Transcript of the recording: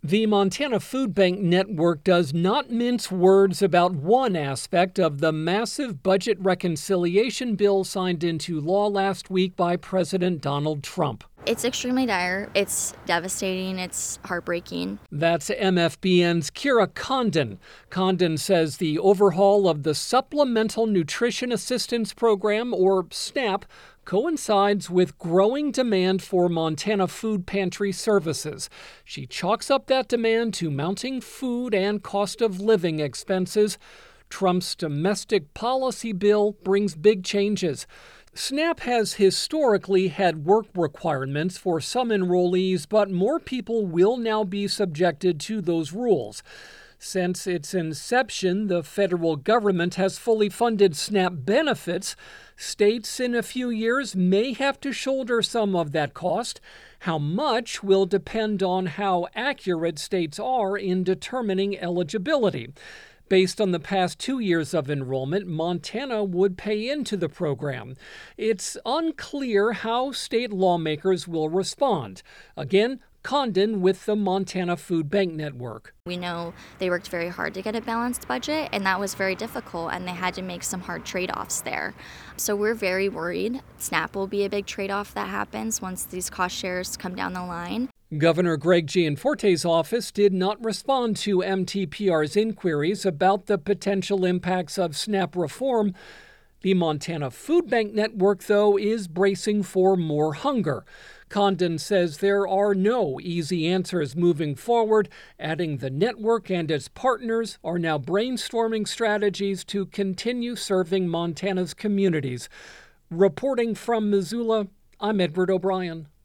The Montana Food Bank Network does not mince words about one aspect of the massive budget reconciliation bill signed into law last week by President Donald Trump. It's extremely dire. It's devastating. It's heartbreaking. That's MFBN's Kira Condon. Condon says the overhaul of the Supplemental Nutrition Assistance Program, or SNAP, coincides with growing demand for Montana food pantry services. She chalks up that demand to mounting food and cost of living expenses. Trump's domestic policy bill brings big changes. SNAP has historically had work requirements for some enrollees, but more people will now be subjected to those rules. Since its inception, the federal government has fully funded SNAP benefits. States in a few years may have to shoulder some of that cost. How much will depend on how accurate states are in determining eligibility. Based on the past 2 years of enrollment, Montana would pay into the program. It's unclear how state lawmakers will respond. Again, Condon with the Montana Food Bank Network. We know they worked very hard to get a balanced budget, and that was very difficult, and they had to make some hard trade-offs there. So we're very worried. SNAP will be a big trade-off that happens once these cost shares come down the line. Governor Greg Gianforte's office did not respond to MTPR's inquiries about the potential impacts of SNAP reform. The Montana Food Bank Network, though, is bracing for more hunger. Condon says there are no easy answers moving forward, adding the network and its partners are now brainstorming strategies to continue serving Montana's communities. Reporting from Missoula, I'm Edward O'Brien.